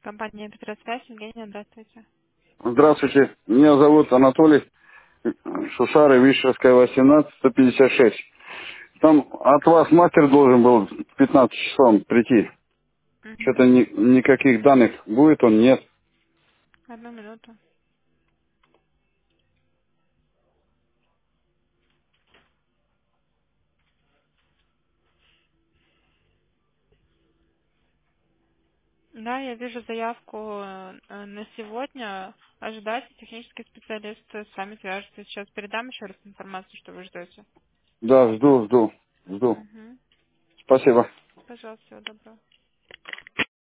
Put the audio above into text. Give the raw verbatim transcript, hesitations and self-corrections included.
Компания Петросвязь, Евгения, здравствуйте. Здравствуйте, меня зовут Анатолий Шушары, Вишерская, восемнадцать, сто пятьдесят шесть. Там от вас мастер должен был в пятнадцать часов прийти. Что-то Угу. ни- никаких данных будет он, нет. Одну минуту. Да, я вижу заявку э, на сегодня. Ожидайте, технический специалист с вами свяжется. Сейчас передам еще раз информацию, что вы ждете. Да, жду, жду, жду. Угу. Спасибо. Пожалуйста, всего доброго.